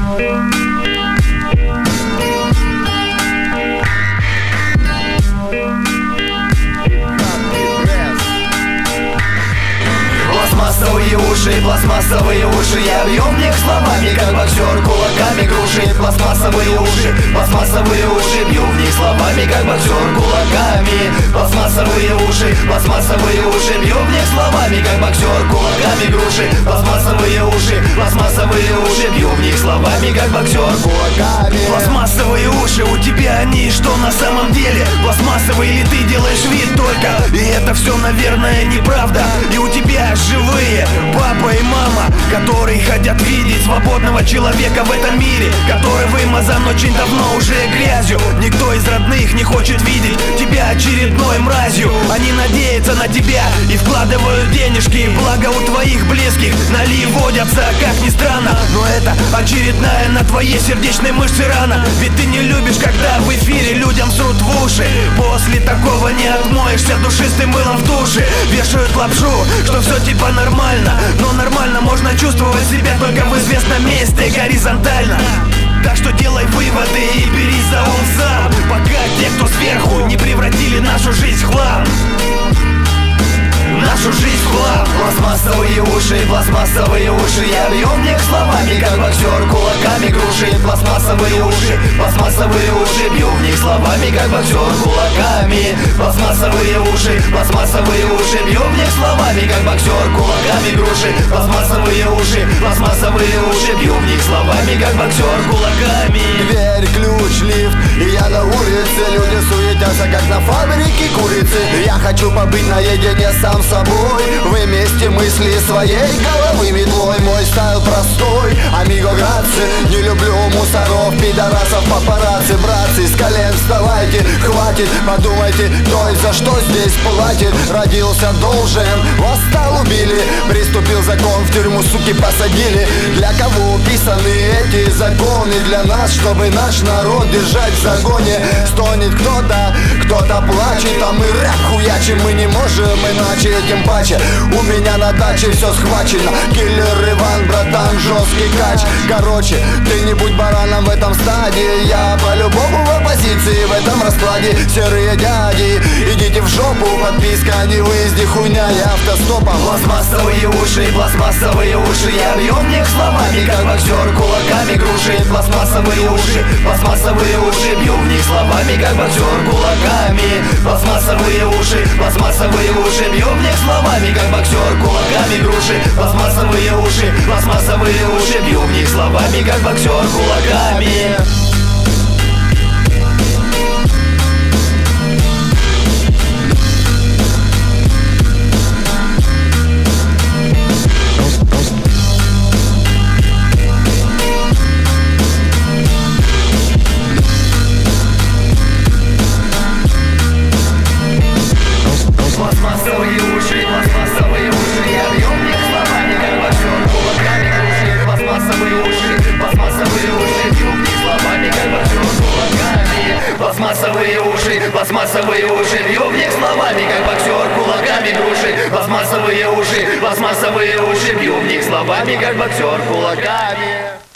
Пластмассовые уши, я бью в них словами, как боксер кулаками груши. Пластмассовые уши, бью в них словами, как боксер кулаками. Пластмассовые уши, бью в них словами, как боксер кулаками груши. Пластмассовые уши, бью в них словами, как боксер кулаками. Пластмассовые уши, у тебя они что на самом деле? Пластмассовые или ты делаешь вид только? И это все, наверное, неправда. И у тебя живые папа и мама, которые хотят видеть свободного человека в этом мире, который вымазан очень давно уже грязью. Никто из родных не хочет видеть тебя очередной мразью. Они надеются на тебя и вкладывают денежки, благо у твоих близких ноли водятся, как ни странно. Но это очередная на твоей сердечной мышце рана. Ведь ты не любишь, когда в эфире людям срут в уши. После такого не отмоешься душистым мылом в душе. Вешают лапшу, что все типа нормально, но нормально можно чувствовать себя только в известном месте горизонтально. Так что делай выводы и берись за ум сам, пока те, кто сверху, не превратили нашу жизнь в хлам. Нашу жизнь в хлам. Пластмассовые уши, я бью в них словами, как боксер кулаками груши. Пластмассовые уши, бью в них словами, как боксер кулаками. Пластмассовые уши, бью в них словами, как боксер кулаками груши. Пластмассовые уши, бью в них словами, как боксер кулаками. Дверь, ключ, лифт, и я на улице. Люди суетятся, как на фабрике курицы. Я хочу побыть наедине сам с собой, вымести мысли своей головы метлой. Мой стайл простой, амиго граци. Не люблю мусоров, пидорасов, папарацци. Братцы, с колен вставайте, хватит. Подумайте, кто и за что здесь платит. Родился должен, восстал, убили. Приступил закон, в тюрьму, суки, посадили. Для кого писаны эти законы? Для нас, чтобы наш народ держать в загоне. Стонет кто-то плачет, а мы рэп хуячим. Мы не можем иначе, тем паче у меня на даче все схвачено. Киллер Иван, братан, жесткий кач. Короче, ты не будь бараном в этом стадии. Я по-любому в оппозиции в этом раскладе. Серые дяди, идите в жопу. Подписка, не выезди, хуйня, я автостопом. Пластмассовые уши, я бью в них словами, как боксер кулаками груши. Пластмассовые уши, бью в них словами, как боксер кулаками. Пластмассовые уши, бью в них словами, как боксер кулаками груши. Пластмассовые уши, бью в них словами, как боксер кулаками. Пластмассовые уши, я бью в них словами, как боксер кулаками груши. Пластмассовые уши, бью в них словами, как боксер кулаками. Пластмассовые уши, бью в них словами, как боксер кулаками груши. Пластмассовые уши, бью в них словами, как боксер кулаками.